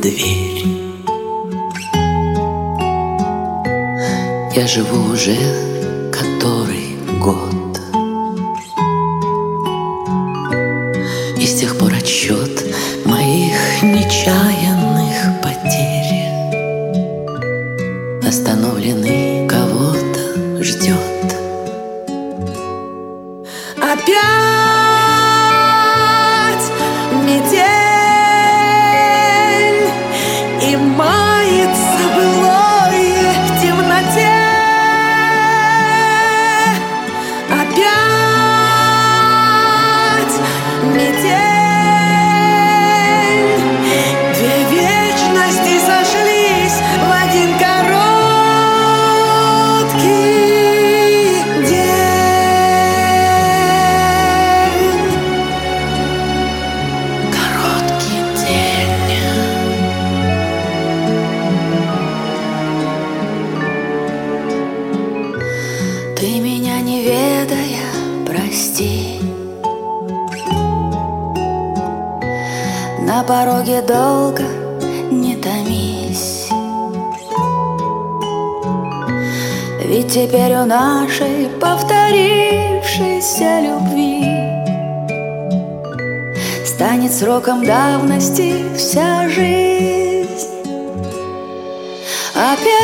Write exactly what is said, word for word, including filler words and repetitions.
дверь. Я живу уже который год, и с тех пор отсчет моих нечаянных потерь остановленный кого-то ждет. Опять метель, и мается былое в темноте. Опять метель, две вечности сошлись в один короткий день. Короткий день. Ты меня не ведая, прости. На пороге долго не томись, ведь теперь у нашей повторившейся любви станет сроком давности вся жизнь. Опять